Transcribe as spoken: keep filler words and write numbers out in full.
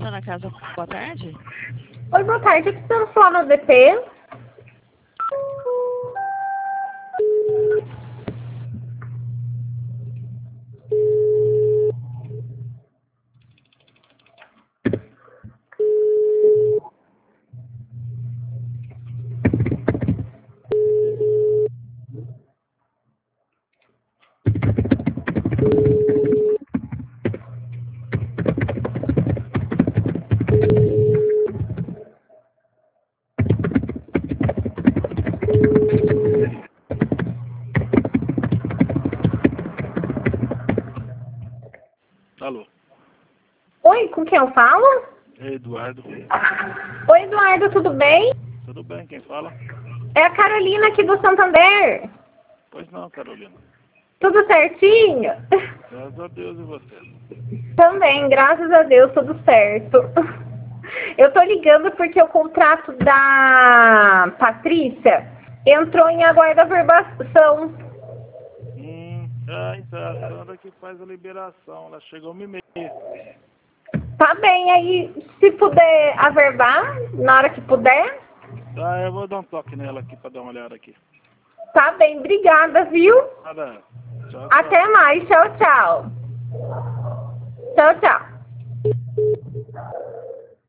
Tá na casa, boa tarde? Oi, boa tarde. Eu preciso falar no D P. Alô? Oi, com quem eu falo? É Eduardo. Oi, Eduardo, tudo bem? Tudo bem, quem fala? É a Carolina aqui do Santander. Pois não, Carolina. Tudo certinho? Graças a Deus e você. Também, graças a Deus, tudo certo. Eu tô ligando porque o contrato da Patrícia entrou em aguarda-verbação. Hum, é, então a Sandra que faz a liberação. Ela chegou a me meia. Tá bem, aí se puder averbar, na hora que puder. Tá, eu vou dar um toque nela aqui pra dar uma olhada aqui. Tá bem, obrigada, viu? Nada. Tchau, tchau. Até mais, tchau, tchau. Tchau, tchau.